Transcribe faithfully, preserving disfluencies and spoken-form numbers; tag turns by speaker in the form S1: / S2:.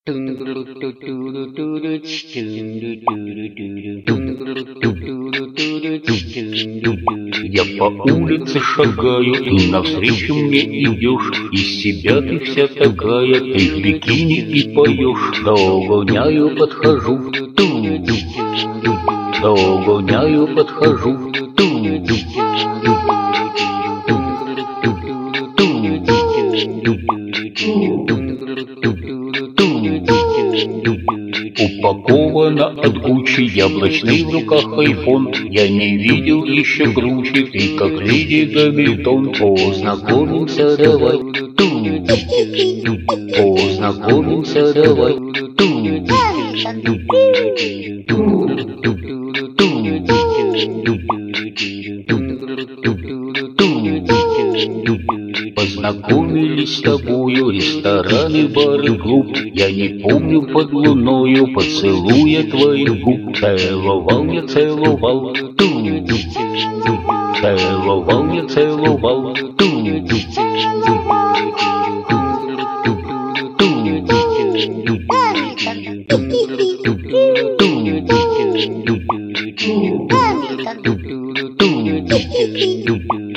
S1: Я по улице шагаю, и навстречу мне идешь. Из себя ты вся такая, ты в бикини и поешь. Догоняю, подхожу, ту, догоняю, подхожу, ту, упаковано от Гуччи, яблочный в руках айфон. Я не видел еще круче, ты как леди Гамильтон. Познакомимся давай, ту, познакомимся давай, ту, познакомились с тобою рестораны, бары, клуб. Я не помню под луною поцелуя твоих губ. Целовал я, целовал, ту, целовал я, целовал, ту, ту, ту, ту, ту.